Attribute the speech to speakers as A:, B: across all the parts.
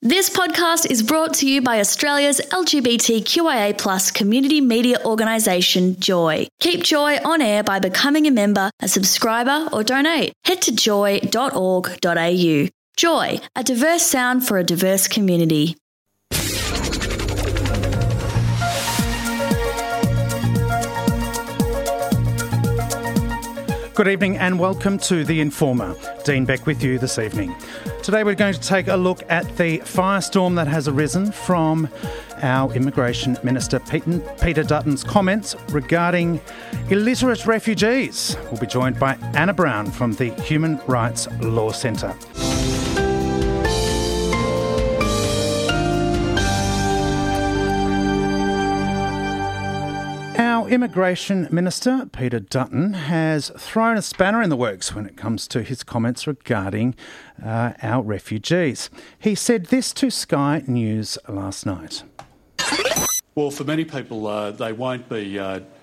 A: This podcast is brought to you by Australia's LGBTQIA+ community media organisation, Joy. Keep Joy on air by becoming a member, a subscriber or donate. Head to joy.org.au. Joy, a diverse sound for a diverse community.
B: Good evening and welcome to The Informer. Dean Beck with you this evening. Today we're going to take a look at the firestorm that has arisen from our Immigration Minister Peter Dutton's comments regarding illiterate refugees. We'll be joined by Anna Brown from the Human Rights Law Centre. Our Immigration Minister, Peter Dutton, has thrown a spanner in the works when it comes to his comments regarding our refugees. He said this to Sky News last night.
C: Well, for many people, they won't be,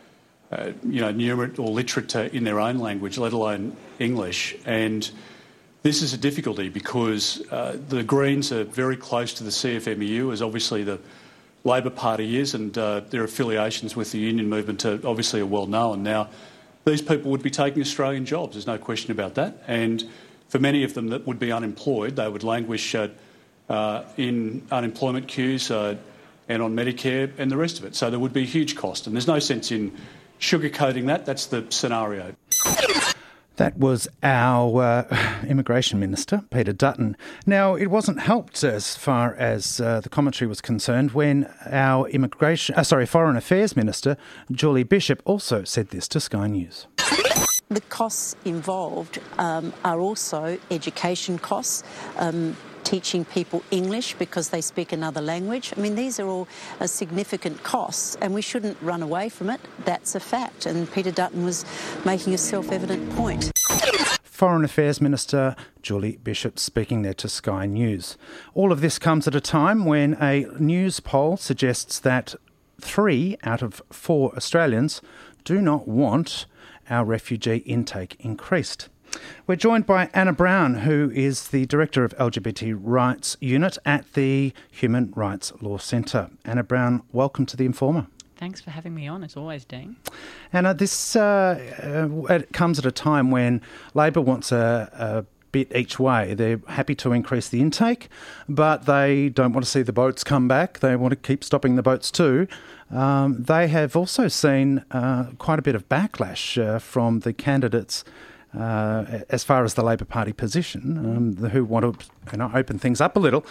C: numerate or literate in their own language, let alone English. And this is a difficulty because the Greens are very close to the CFMEU, as obviously the Labor Party is, and their affiliations with the union movement obviously are well known. Now, these people would be taking Australian jobs, there's no question about that, and for many of them that would be unemployed, they would languish in unemployment queues and on Medicare and the rest of it. So there would be a huge cost, and there's no sense in sugarcoating that. That's the scenario.
B: That was our Immigration Minister, Peter Dutton. Now, it wasn't helped as far as the commentary was concerned when our Foreign Affairs Minister, Julie Bishop, also said this to Sky News.
D: The costs involved are also education costs, teaching people English because they speak another language. I mean, these are all significant costs and we shouldn't run away from it. That's a fact. And Peter Dutton was making a self-evident point.
B: Foreign Affairs Minister Julie Bishop speaking there to Sky News. All of this comes at a time when a news poll suggests that 3 out of 4 Australians do not want our refugee intake increased. We're joined by Anna Brown, who is the Director of LGBT Rights Unit at the Human Rights Law Centre. Anna Brown, welcome to The Informer.
E: Thanks for having me on, as always, Dean.
B: Anna, this it comes at a time when Labor wants a bit each way. They're happy to increase the intake, but they don't want to see the boats come back. They want to keep stopping the boats too. They have also seen quite a bit of backlash from the candidates as far as the Labor Party position, who want to open things up a little.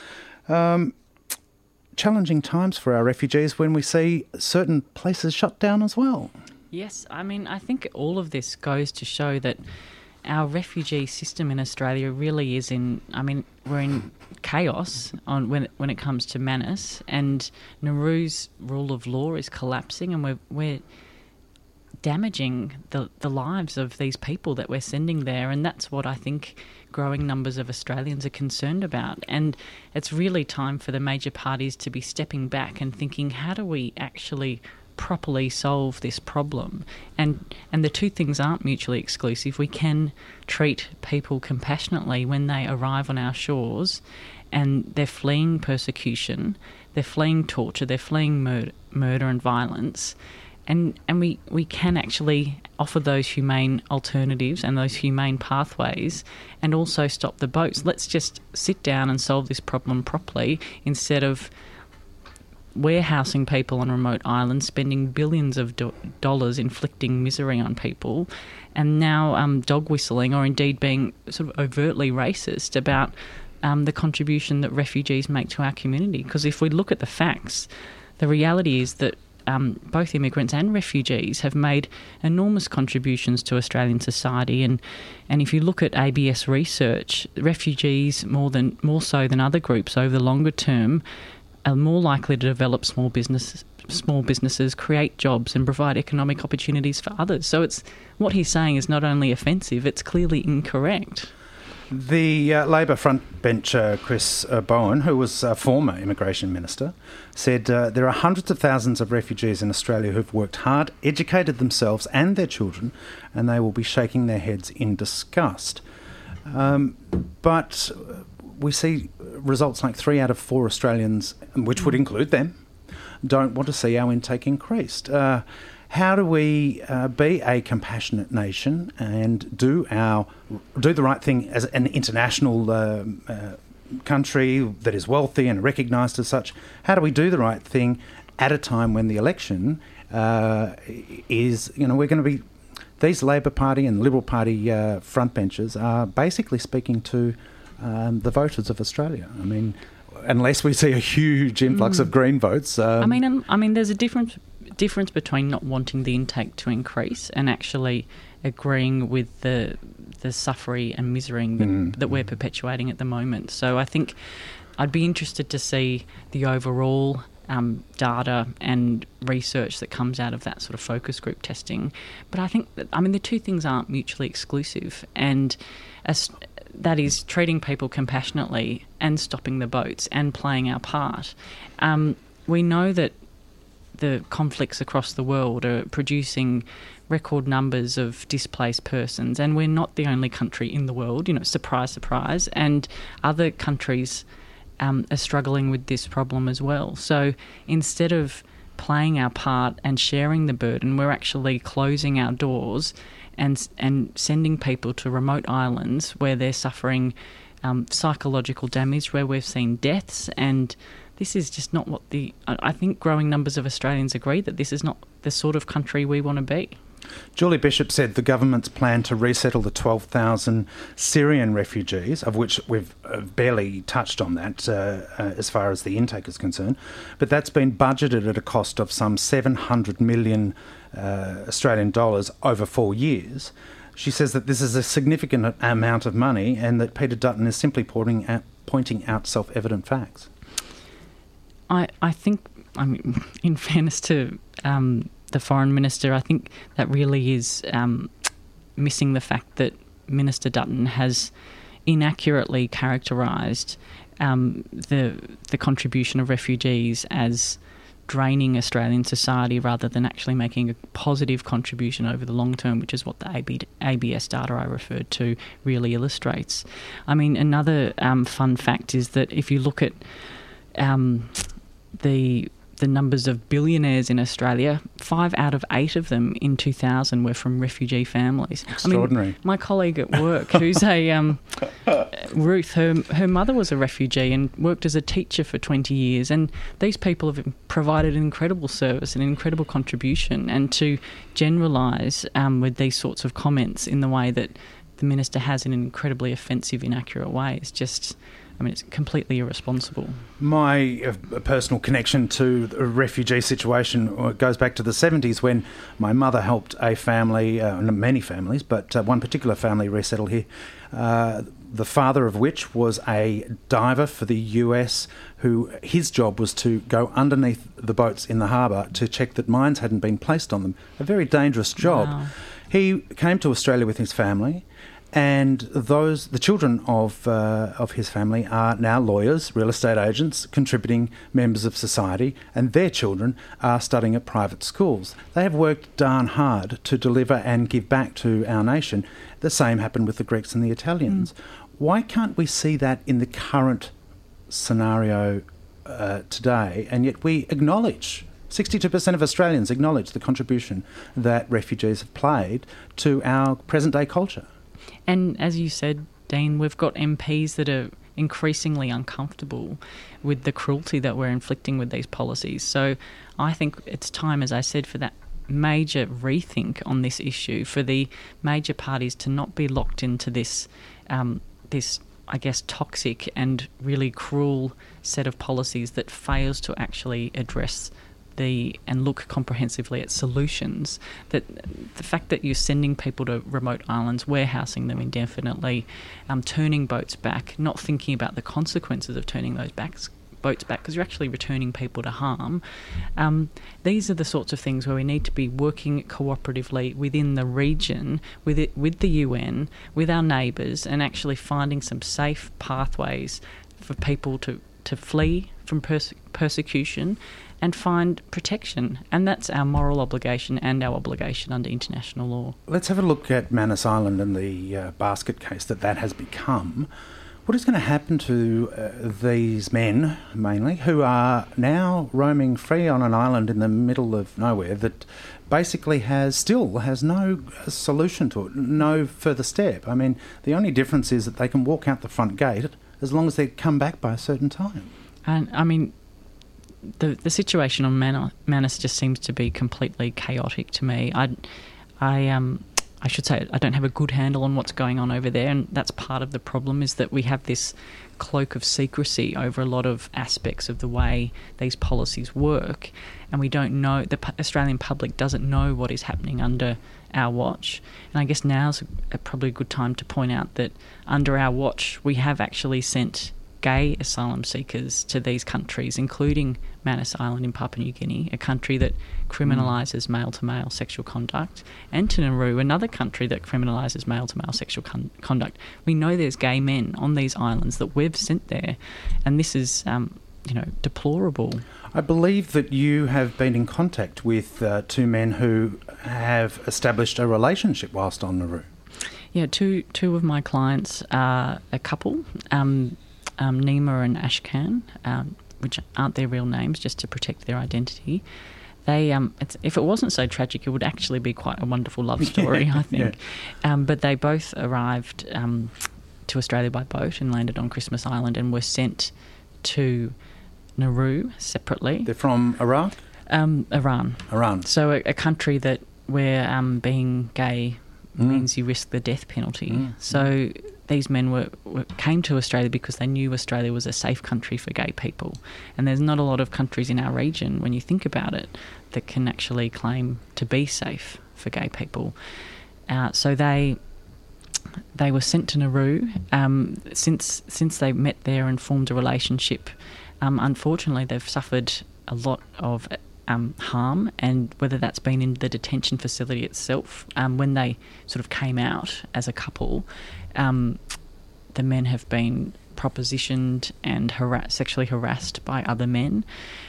B: Challenging times for our refugees when we see certain places shut down as well.
E: Yes, I mean, I think all of this goes to show that our refugee system in Australia really is we're in chaos when it comes to Manus, and Nauru's rule of law is collapsing, and we're damaging the lives of these people that we're sending there, and that's what I think growing numbers of Australians are concerned about. And it's really time for the major parties to be stepping back and thinking, how do we actually properly solve this problem? And the two things aren't mutually exclusive. We can treat people compassionately when they arrive on our shores and they're fleeing persecution, they're fleeing torture, they're fleeing murder and violence. And we can actually offer those humane alternatives and those humane pathways and also stop the boats. Let's just sit down and solve this problem properly instead of warehousing people on remote islands, spending billions of dollars inflicting misery on people, and now dog whistling or indeed being sort of overtly racist about the contribution that refugees make to our community. Because if we look at the facts, the reality is that both immigrants and refugees have made enormous contributions to Australian society, and if you look at ABS research, refugees more so than other groups over the longer term are more likely to develop small businesses, create jobs and provide economic opportunities for others. So it's what he's saying is not only offensive, it's clearly incorrect.
B: The Labor frontbencher Chris Bowen, who was a former Immigration Minister, said there are hundreds of thousands of refugees in Australia who've worked hard, educated themselves and their children, and they will be shaking their heads in disgust. But we see results like 3 out of 4 Australians, which would include them, don't want to see our intake increased. How do we be a compassionate nation and do the right thing as an international country that is wealthy and recognised as such? How do we do the right thing at a time when the election is, we're going to be, these Labor Party and Liberal Party frontbenchers are basically speaking to the voters of Australia. I mean, unless we see a huge influx of Green votes.
E: I mean, there's a difference between not wanting the intake to increase and actually agreeing with the suffering and misery that we're perpetuating at the moment. So I think I'd be interested to see the overall data and research that comes out of that sort of focus group testing. But I think that, the two things aren't mutually exclusive, and that is treating people compassionately and stopping the boats and playing our part. We know that the conflicts across the world are producing record numbers of displaced persons, and we're not the only country in the world, surprise, surprise, and other countries are struggling with this problem as well. So instead of playing our part and sharing the burden, we're actually closing our doors and sending people to remote islands where they're suffering psychological damage, where we've seen deaths, and this is just not what I think growing numbers of Australians agree that this is not the sort of country we want to be.
B: Julie Bishop said the government's plan to resettle the 12,000 Syrian refugees, of which we've barely touched on that as far as the intake is concerned, but that's been budgeted at a cost of some 700 million Australian dollars over 4 years. She says that this is a significant amount of money and that Peter Dutton is simply pointing out self-evident facts.
E: I think, in fairness to the Foreign Minister, I think that really is missing the fact that Minister Dutton has inaccurately characterised the contribution of refugees as draining Australian society rather than actually making a positive contribution over the long term, which is what the ABS data I referred to really illustrates. Another fun fact is that if you look at the numbers of billionaires in Australia, 5 out of 8 of them in 2000 were from refugee families.
B: Extraordinary.
E: My colleague at work, who's Ruth, her mother was a refugee and worked as a teacher for 20 years, and these people have provided an incredible service and an incredible contribution, and to generalise with these sorts of comments in the way that the Minister has in an incredibly offensive, inaccurate way is just... it's completely irresponsible.
B: My personal connection to the refugee situation goes back to the 70s when my mother helped a family, many families, but one particular family resettle here, the father of which was a diver for the US, who his job was to go underneath the boats in the harbour to check that mines hadn't been placed on them. A very dangerous job.
E: Wow.
B: He came to Australia with his family. And the children of his family are now lawyers, real estate agents, contributing members of society, and their children are studying at private schools. They have worked darn hard to deliver and give back to our nation. The same happened with the Greeks and the Italians. Why can't we see that in the current scenario today? And yet we acknowledge, 62% of Australians acknowledge the contribution that refugees have played to our present-day culture.
E: And as you said, Dean, we've got MPs that are increasingly uncomfortable with the cruelty that we're inflicting with these policies. So I think it's time, as I said, for that major rethink on this issue, for the major parties to not be locked into this, I guess, toxic and really cruel set of policies that fails to actually address and look comprehensively at solutions. That the fact that you're sending people to remote islands, warehousing them indefinitely, turning boats back, not thinking about the consequences of turning those boats back because you're actually returning people to harm. These are the sorts of things where we need to be working cooperatively within the region, with the UN, with our neighbours, and actually finding some safe pathways for people to flee from persecution and find protection. And that's our moral obligation and our obligation under international law.
B: Let's have a look at Manus Island and the basket case that has become. What is going to happen to these men, mainly, who are now roaming free on an island in the middle of nowhere that basically still has no solution to it, no further step? I mean, the only difference is that they can walk out the front gate as long as they come back by a certain time.
E: And, I mean, the situation on Manus just seems to be completely chaotic to me. I should say I don't have a good handle on what's going on over there, and that's part of the problem, is that we have this cloak of secrecy over a lot of aspects of the way these policies work, and we don't know, the Australian public doesn't know what is happening under our watch. And I guess now's probably a good time to point out that under our watch we have actually sent gay asylum seekers to these countries, including Manus Island in Papua New Guinea, a country that criminalises male-to-male sexual conduct, and to Nauru, another country that criminalises male-to-male sexual conduct. We know there's gay men on these islands that we've sent there, and this is, deplorable.
B: I believe that you have been in contact with two men who have established a relationship whilst on Nauru.
E: Yeah, two of my clients are a couple, Nima and Ashkan, which aren't their real names, just to protect their identity. They, if it wasn't so tragic, it would actually be quite a wonderful love story, I think. Yeah. But they both arrived to Australia by boat and landed on Christmas Island and were sent to Nauru separately.
B: They're from Iraq?
E: Iran.
B: Iran.
E: So a country that where being gay means you risk the death penalty. So these men came to Australia because they knew Australia was a safe country for gay people. And there's not a lot of countries in our region, when you think about it, that can actually claim to be safe for gay people. So they were sent to Nauru. Since they met there and formed a relationship, unfortunately they've suffered a lot of harm, and whether that's been in the detention facility itself, when they sort of came out as a couple, the men have been propositioned and sexually harassed by other men.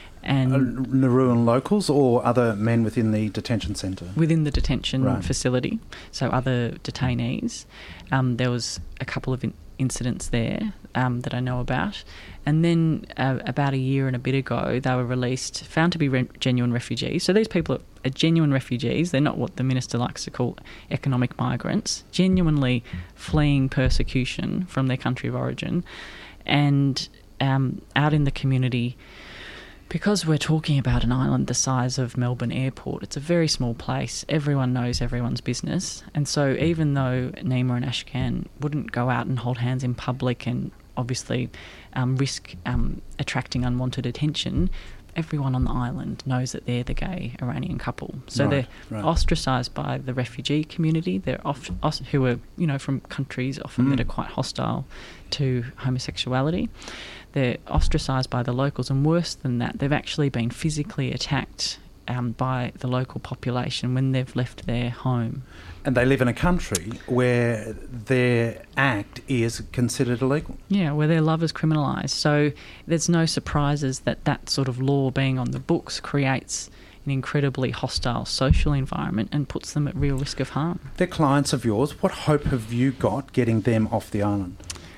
E: And
B: Nauruan locals or other men within the detention centre? Within the
E: detention facility, so other detainees. There was a couple of incidents there that I know about. And then about a year and a bit ago, they were released, found to be genuine refugees. So these people are genuine refugees. They're not what the minister likes to call economic migrants, genuinely fleeing persecution from their country of origin. And out in the community, because we're talking about an island the size of Melbourne Airport, it's a very small place. Everyone knows everyone's business. And so even though Nima and Ashkan wouldn't go out and hold hands in public and obviously risk attracting unwanted attention, everyone on the island knows that they're the gay Iranian couple. So they're ostracised by the refugee community. They're who are, from countries often that are quite hostile to homosexuality. They're ostracised by the locals, and worse than that, they've actually been physically attacked by the local population when they've left their home.
B: And they live in a country where their act is considered illegal.
E: Yeah, where their love is criminalised. So there's no surprises that sort of law being on the books creates an incredibly hostile social environment and puts them at real risk of harm.
B: They're clients of yours. What hope have you got getting them off the island?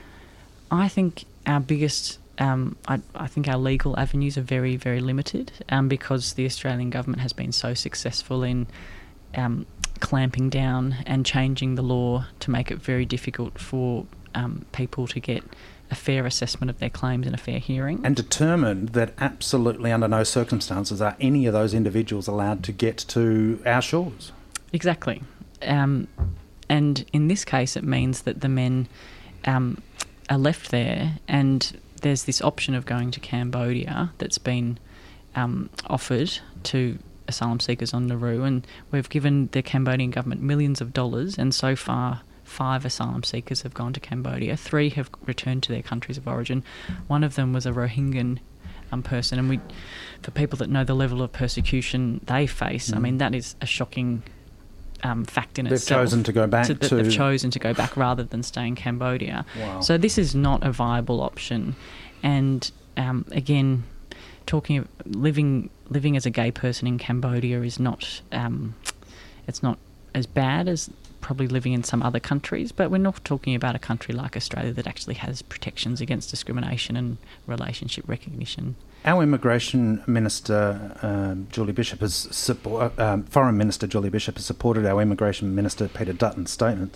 E: I think our biggest... I think our legal avenues are very, very limited because the Australian government has been so successful in clamping down and changing the law to make it very difficult for people to get a fair assessment of their claims and a fair hearing.
B: And determined that absolutely under no circumstances are any of those individuals allowed to get to our shores.
E: Exactly. And in this case it means that the men are left there, and there's this option of going to Cambodia that's been offered to asylum seekers on Nauru, and we've given the Cambodian government millions of dollars, and so far 5 asylum seekers have gone to Cambodia. 3 have returned to their countries of origin. One of them was a Rohingyan person, and for people that know the level of persecution they face, I mean, that is a shocking fact in itself.
B: They've chosen to go back
E: They've chosen to go back rather than stay in Cambodia.
B: Wow. So
E: this is not a viable option. And again, living as a gay person in Cambodia is not it's not as bad as probably living in some other countries, but we're not talking about a country like Australia that actually has protections against discrimination and relationship recognition.
B: Our Immigration Minister, Julie Bishop, Foreign Minister Julie Bishop has supported our Immigration Minister Peter Dutton's statement.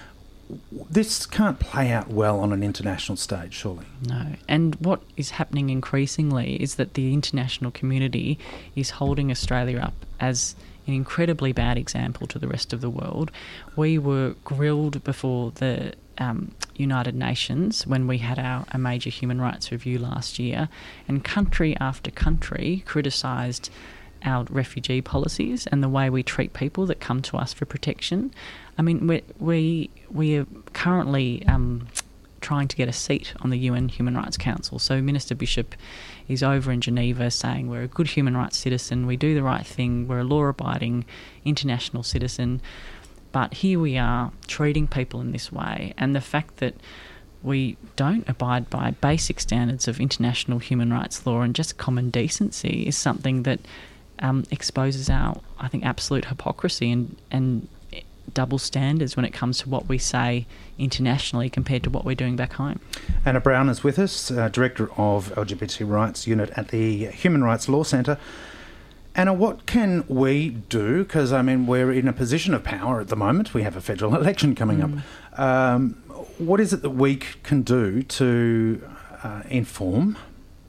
B: This can't play out well on an international stage, surely.
E: No. And what is happening increasingly is that the international community is holding Australia up as an incredibly bad example to the rest of the world. We were grilled before the United Nations when we had a major human rights review last year, and country after country criticised our refugee policies and the way we treat people that come to us for protection. I mean, we are currently trying to get a seat on the UN Human Rights Council. So Minister Bishop is over in Geneva saying we're a good human rights citizen, we do the right thing, we're a law-abiding international citizen. But here we are treating people in this way, and the fact that we don't abide by basic standards of international human rights law and just common decency is something that exposes our, I think, absolute hypocrisy and double standards when it comes to what we say internationally compared to what we're doing back home.
B: Anna Brown is with us, Director of LGBT Rights Unit at the Human Rights Law Centre. Anna, what can we do? Because, I mean, we're in a position of power at the moment. We have a federal election coming up. What is it that we can do to inform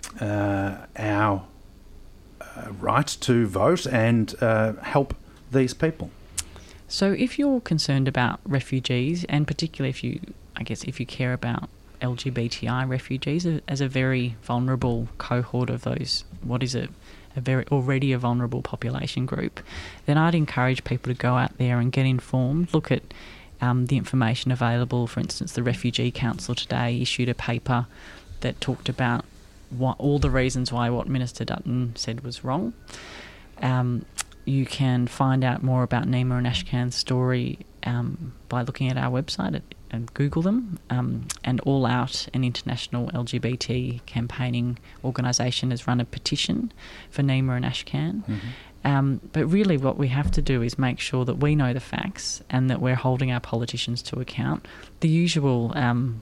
B: our right to vote and help these people?
E: So if you're concerned about refugees, and particularly if you care about LGBTI refugees as a very vulnerable cohort of those, what is a already a vulnerable population group, then I'd encourage people to go out there and get informed, look at the information available. For instance, the Refugee Council today issued a paper that talked about all the reasons why what Minister Dutton said was wrong. You can find out more about Nima and Ashkan's story by looking at our website and Google them. And All Out, an international LGBT campaigning organisation, has run a petition for Nima and Ashkan. Mm-hmm. But really what we have to do is make sure that we know the facts and that we're holding our politicians to account. The usual on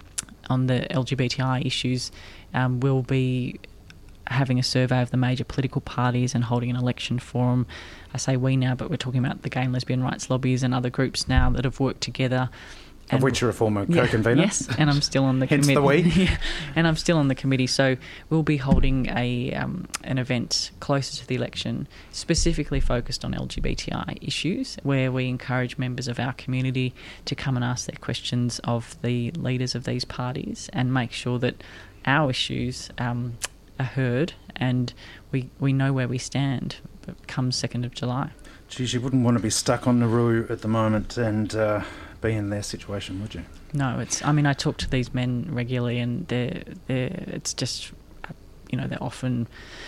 E: the LGBTI issues will be having a survey of the major political parties and holding an election forum. I say we now, but we're talking about the gay and lesbian rights lobbies and other groups now that have worked together.
B: Of which you're a former co-convener.
E: Yes, and I'm still on the committee.
B: Hence the we.
E: And I'm still on the committee. So we'll be holding an event closer to the election specifically focused on LGBTI issues, where we encourage members of our community to come and ask their questions of the leaders of these parties and make sure that our issues are heard and we know where we stand come 2nd of July.
B: Geez, you wouldn't want to be stuck on Nauru at the moment and be in their situation, would you?
E: No, I talk to these men regularly and it's just, they're often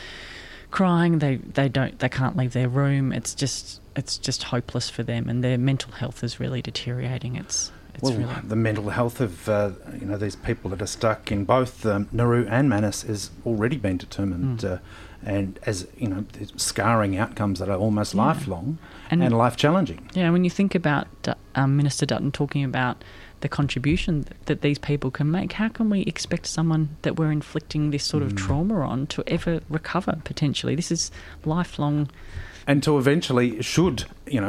E: crying, they can't leave their room, it's just hopeless for them, and their mental health is really deteriorating. The mental health of these people that are stuck in both Nauru and Manus has already been determined, and as the scarring outcomes that are almost lifelong and life challenging. Yeah, when you think about Minister Dutton talking about the contribution that these people can make, how can we expect someone that we're inflicting this sort of trauma on to ever recover potentially? This is lifelong.
B: And to eventually, should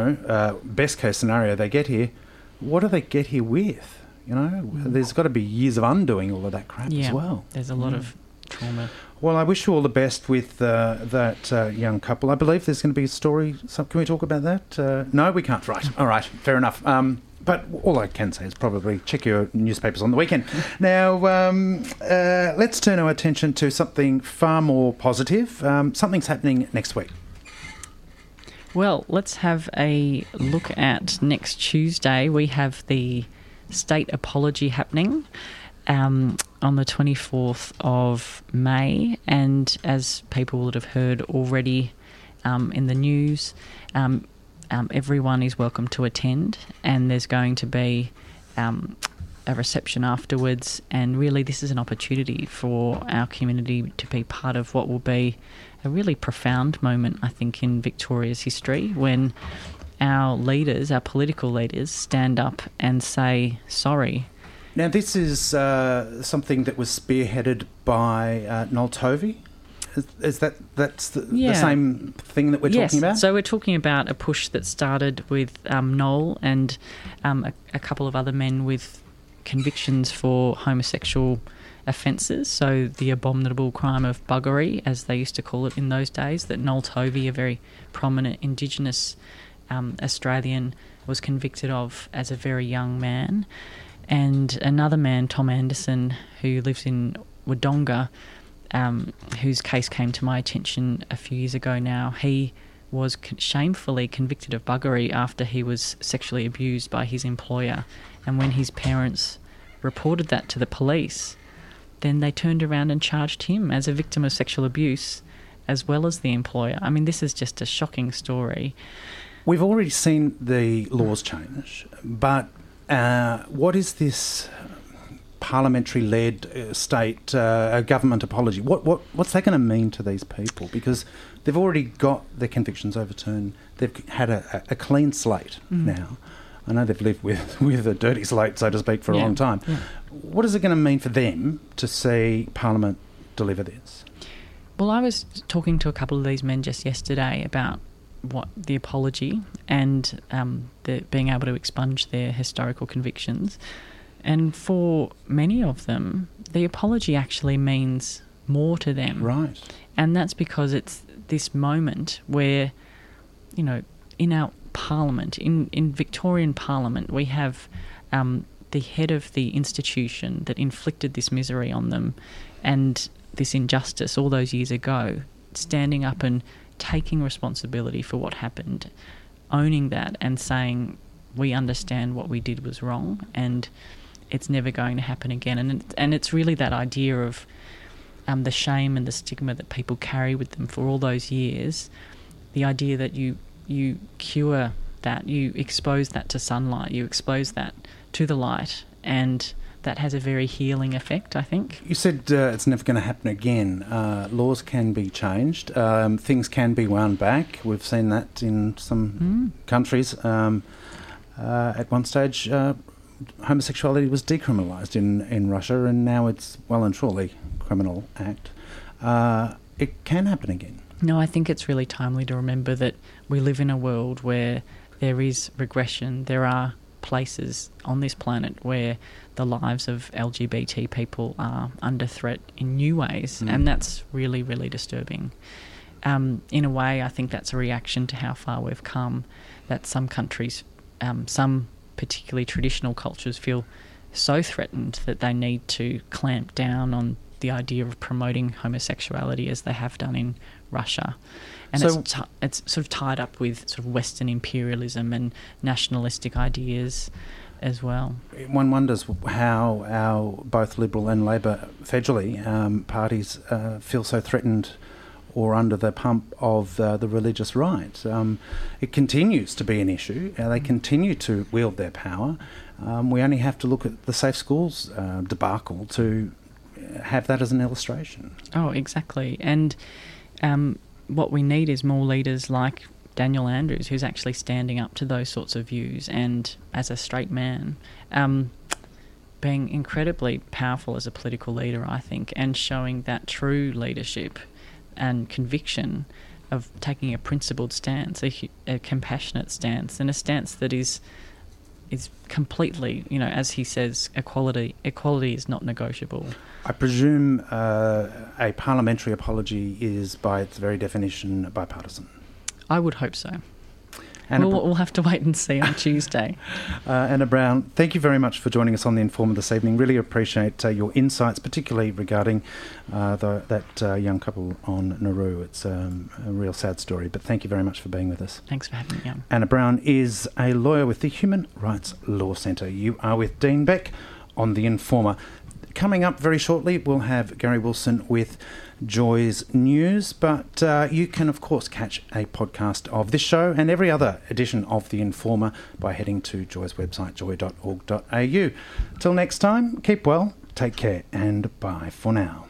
B: best case scenario they get here, what do they get here with? There's got to be years of undoing all of that crap as well.
E: There's a lot of trauma.
B: Well, I wish you all the best with that young couple. I believe there's going to be a story. Can we talk about that? No, we can't. Right. All right. Fair enough. But all I can say is probably check your newspapers on the weekend. Now, let's turn our attention to something far more positive. Something's happening next week.
E: Well, let's have a look at next Tuesday. We have the state apology happening on the 24th of May. And as people would have heard already in the news, everyone is welcome to attend, and there's going to be a reception afterwards. And really this is an opportunity for our community to be part of what will be a really profound moment, I think, in Victoria's history, when our leaders, our political leaders, stand up and say sorry.
B: Now, this is something that was spearheaded by Noel Tovey. Is that's the same thing that we're talking about?
E: So we're talking about a push that started with Noel and a couple of other men with convictions for homosexual offences, so the abominable crime of buggery, as they used to call it in those days, that Noel Tovey, a very prominent Indigenous Australian, was convicted of as a very young man. And another man, Tom Anderson, who lives in Wodonga, whose case came to my attention a few years ago now, he was shamefully convicted of buggery after he was sexually abused by his employer. And when his parents reported that to the police, then they turned around and charged him as a victim of sexual abuse as well as the employer. I mean, this is just a shocking story.
B: We've already seen the laws change, but what is this parliamentary-led state government apology? What's that going to mean to these people? Because they've already got their convictions overturned. They've had a clean slate now. I know they've lived with a dirty slate, so to speak, for a long time. Yeah. What is it going to mean for them to see Parliament deliver this?
E: Well, I was talking to a couple of these men just yesterday about what the apology and being able to expunge their historical convictions. And for many of them, the apology actually means more to them.
B: Right.
E: And that's because it's this moment where, you know, in our Parliament, in Victorian Parliament, we have the head of the institution that inflicted this misery on them and this injustice all those years ago, standing up and taking responsibility for what happened, owning that and saying, we understand what we did was wrong and it's never going to happen again. And it's really that idea of the shame and the stigma that people carry with them for all those years, the idea that you cure that, you expose that to sunlight, you expose that to the light, and that has a very healing effect, I think.
B: You said it's never going to happen again. Laws can be changed. Things can be wound back. We've seen that in some countries. At one stage, homosexuality was decriminalised in Russia, and now it's well and truly a criminal act. It can happen again.
E: No, I think it's really timely to remember that we live in a world where there is regression. There are places on this planet where the lives of LGBT people are under threat in new ways, and that's really, really disturbing. In a way, I think that's a reaction to how far we've come, that some countries, some particularly traditional cultures, feel so threatened that they need to clamp down on the idea of promoting homosexuality as they have done in Russia. And so it's sort of tied up with sort of Western imperialism and nationalistic ideas as well.
B: One wonders how our both Liberal and Labor federally parties feel so threatened or under the pump of the religious right. It continues to be an issue. They continue to wield their power. We only have to look at the Safe Schools debacle to have that as an illustration.
E: Oh, exactly. And what we need is more leaders like Daniel Andrews, who's actually standing up to those sorts of views, and as a straight man, being incredibly powerful as a political leader, I think, and showing that true leadership and conviction of taking a principled stance, a compassionate stance, and a stance that is completely, you know, as he says, equality is not negotiable.
B: I presume a parliamentary apology is, by its very definition, bipartisan.
E: I would hope so. We'll have to wait and see on Tuesday.
B: Anna Brown, thank you very much for joining us on The Informer this evening. Really appreciate your insights, particularly regarding that young couple on Nauru. It's a real sad story, but thank you very much for being with us.
E: Thanks for having me on.
B: Anna Brown is a lawyer with the Human Rights Law Centre. You are with Dean Beck on The Informer. Coming up very shortly, we'll have Gary Wilson with Joy's News, but you can, of course, catch a podcast of this show and every other edition of The Informer by heading to Joy's website, joy.org.au. Till next time, keep well, take care, and bye for now.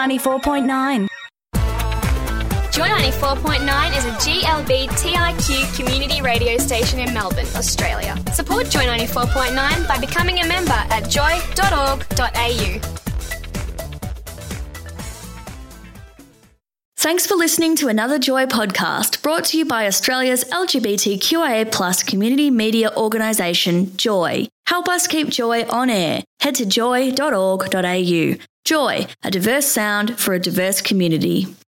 F: 94.9.
G: Joy 94.9 is a GLBTIQ community radio station in Melbourne, Australia. Support Joy 94.9 by becoming a member at joy.org.au.
A: Thanks for listening to another Joy podcast brought to you by Australia's LGBTQIA+ community media organisation, Joy. Help us keep Joy on air. Head to joy.org.au. Joy, a diverse sound for a diverse community.